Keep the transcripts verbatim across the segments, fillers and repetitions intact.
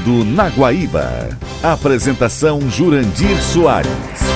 Mundo na Guaíba. Apresentação Jurandir Soares.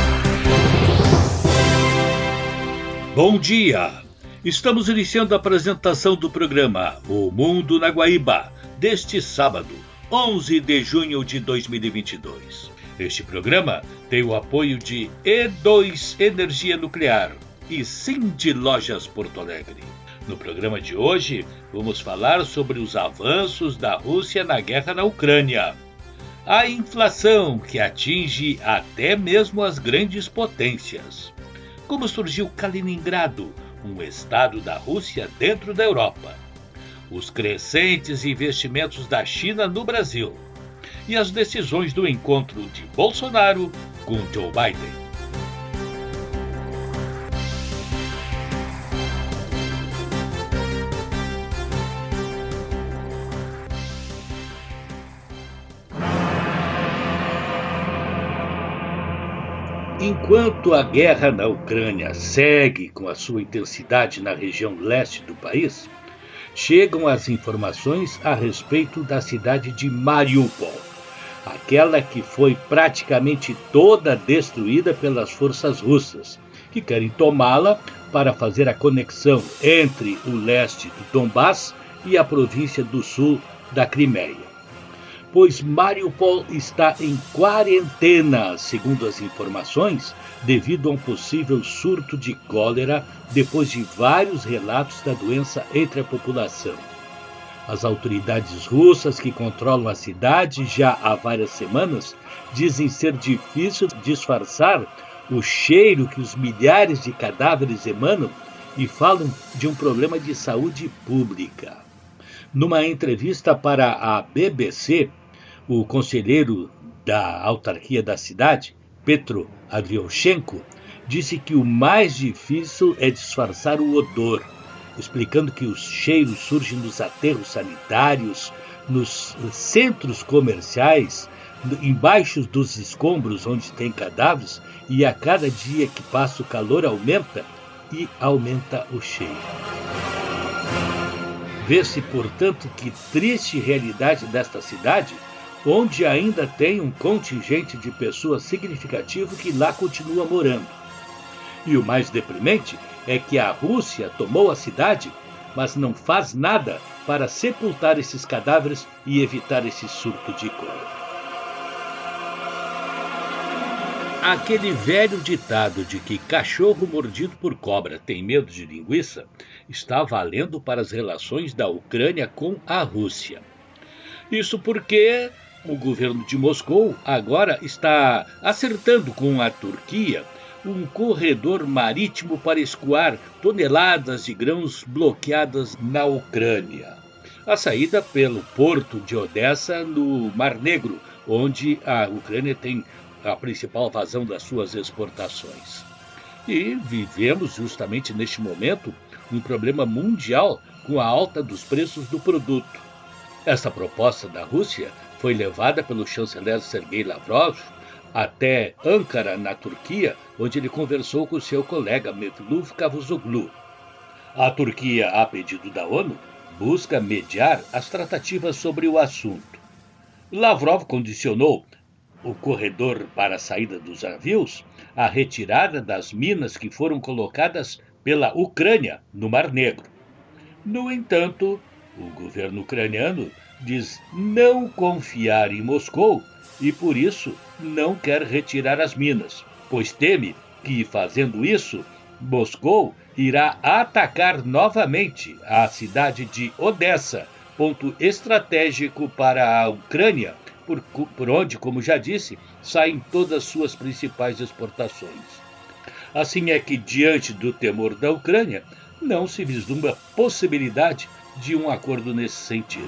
Bom dia! Estamos iniciando a apresentação do programa O Mundo na Guaíba, deste sábado, onze de junho de dois mil e vinte e dois. Este programa tem o apoio de E dois Energia Nuclear e Cindy Lojas Porto Alegre. No programa de hoje, vamos falar sobre os avanços da Rússia na guerra na Ucrânia. A inflação que atinge até mesmo as grandes potências. Como surgiu Kaliningrado, um estado da Rússia dentro da Europa. Os crescentes investimentos da China no Brasil. E as decisões do encontro de Bolsonaro com Joe Biden. Enquanto a guerra na Ucrânia segue com a sua intensidade na região leste do país, chegam as informações a respeito da cidade de Mariupol, aquela que foi praticamente toda destruída pelas forças russas, que querem tomá-la para fazer a conexão entre o leste do Donbass e a província do sul da Crimeia. Pois Mariupol está em quarentena, segundo as informações, devido a um possível surto de cólera depois de vários relatos da doença entre a população. As autoridades russas que controlam a cidade já há várias semanas dizem ser difícil disfarçar o cheiro que os milhares de cadáveres emanam e falam de um problema de saúde pública. Numa entrevista para a B B C, o conselheiro da autarquia da cidade, Petro Adrioshenko, disse que o mais difícil é disfarçar o odor, explicando que os cheiros surgem nos aterros sanitários, nos centros comerciais, embaixo dos escombros onde tem cadáveres, e a cada dia que passa o calor aumenta e aumenta o cheiro. Vê-se, portanto, que triste realidade desta cidade, onde ainda tem um contingente de pessoas significativo que lá continua morando. E o mais deprimente é que a Rússia tomou a cidade, mas não faz nada para sepultar esses cadáveres e evitar esse surto de cólera. Aquele velho ditado de que cachorro mordido por cobra tem medo de linguiça está valendo para as relações da Ucrânia com a Rússia. Isso porque o governo de Moscou agora está acertando com a Turquia um corredor marítimo para escoar toneladas de grãos bloqueadas na Ucrânia. A saída pelo porto de Odessa, no Mar Negro, onde a Ucrânia tem a principal vazão das suas exportações. E vivemos justamente neste momento um problema mundial com a alta dos preços do produto. Essa proposta da Rússia foi levada pelo chanceler Sergei Lavrov até Ankara, na Turquia, onde ele conversou com seu colega Mevlut Cavusoglu. A Turquia, a pedido da ONU, busca mediar as tratativas sobre o assunto. Lavrov condicionou o corredor para a saída dos navios à retirada das minas que foram colocadas pela Ucrânia no Mar Negro. No entanto, o governo ucraniano diz não confiar em Moscou e, por isso, não quer retirar as minas, pois teme que, fazendo isso, Moscou irá atacar novamente a cidade de Odessa, ponto estratégico para a Ucrânia, por, por onde, como já disse, saem todas suas principais exportações. Assim é que, diante do temor da Ucrânia, não se vislumbra possibilidade de um acordo nesse sentido.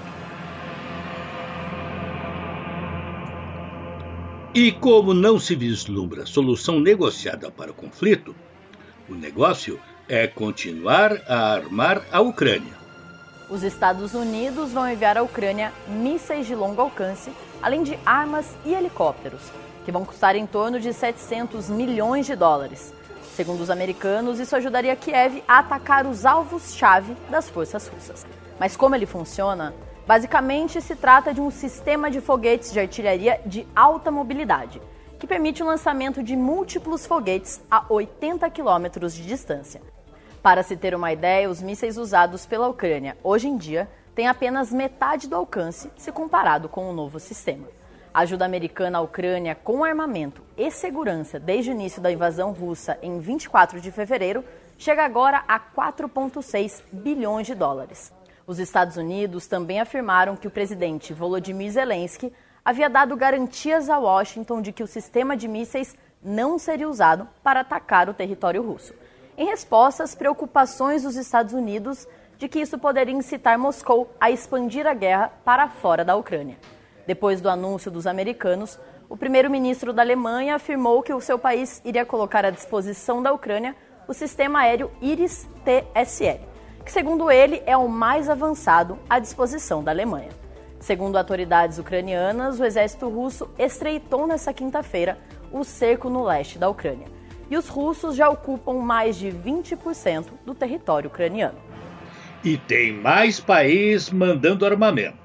E como não se vislumbra solução negociada para o conflito, o negócio é continuar a armar a Ucrânia. Os Estados Unidos vão enviar à Ucrânia mísseis de longo alcance, além de armas e helicópteros, que vão custar em torno de setecentos milhões de dólares. Segundo os americanos, isso ajudaria Kiev a atacar os alvos-chave das forças russas. Mas como ele funciona? Basicamente, se trata de um sistema de foguetes de artilharia de alta mobilidade, que permite o lançamento de múltiplos foguetes a oitenta quilômetros de distância. Para se ter uma ideia, os mísseis usados pela Ucrânia hoje em dia têm apenas metade do alcance se comparado com o novo sistema. A ajuda americana à Ucrânia com armamento e segurança desde o início da invasão russa em vinte e quatro de fevereiro chega agora a quatro vírgula seis bilhões de dólares. Os Estados Unidos também afirmaram que o presidente Volodymyr Zelensky havia dado garantias a Washington de que o sistema de mísseis não seria usado para atacar o território russo, em resposta às preocupações dos Estados Unidos de que isso poderia incitar Moscou a expandir a guerra para fora da Ucrânia. Depois do anúncio dos americanos, o primeiro-ministro da Alemanha afirmou que o seu país iria colocar à disposição da Ucrânia o sistema aéreo Iris-T S L, que, segundo ele, é o mais avançado à disposição da Alemanha. Segundo autoridades ucranianas, o exército russo estreitou nesta quinta-feira o cerco no leste da Ucrânia. E os russos já ocupam mais de vinte por cento do território ucraniano. E tem mais país mandando armamento.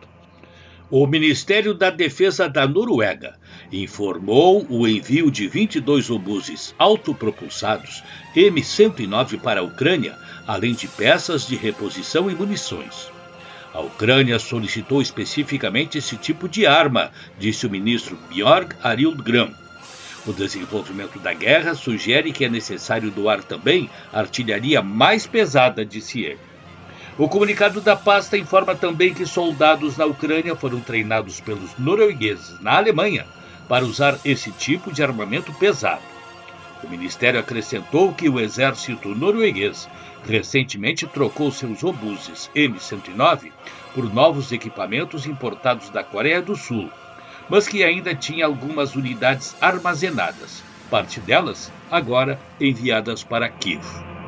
O Ministério da Defesa da Noruega informou o envio de vinte e dois obuses autopropulsados M cento e nove para a Ucrânia, além de peças de reposição e munições. A Ucrânia solicitou especificamente esse tipo de arma, disse o ministro Björn Arildgram. O desenvolvimento da guerra sugere que é necessário doar também artilharia mais pesada, disse ele. O comunicado da pasta informa também que soldados na Ucrânia foram treinados pelos noruegueses na Alemanha para usar esse tipo de armamento pesado. O ministério acrescentou que o exército norueguês recentemente trocou seus obuses M cento e nove por novos equipamentos importados da Coreia do Sul, mas que ainda tinha algumas unidades armazenadas, parte delas agora enviadas para Kiev.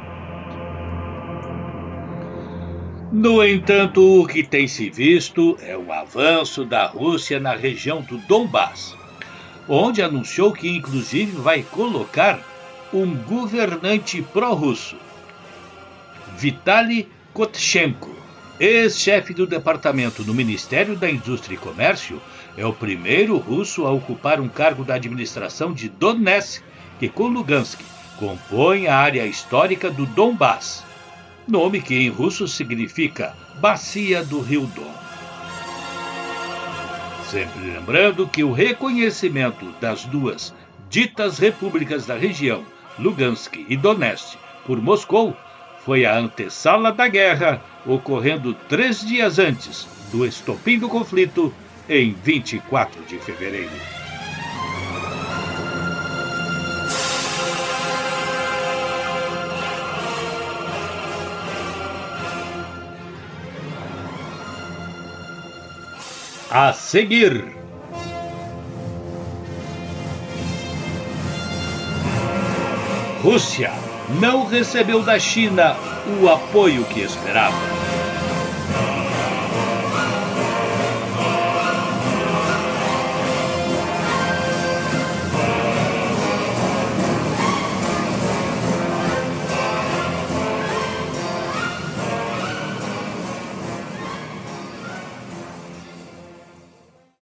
No entanto, o que tem se visto é o avanço da Rússia na região do Donbás, onde anunciou que inclusive vai colocar um governante pró-russo. Vitaly Kotchenko, ex-chefe do departamento no Ministério da Indústria e Comércio, é o primeiro russo a ocupar um cargo da administração de Donetsk, que com Lugansk compõe a área histórica do Donbás, nome que em russo significa Bacia do Rio Don. Sempre lembrando que o reconhecimento das duas ditas repúblicas da região, Lugansk e Donetsk, por Moscou, foi a antessala da guerra, ocorrendo três dias antes do estopim do conflito, em vinte e quatro de fevereiro. A seguir, Rússia não recebeu da China o apoio que esperava.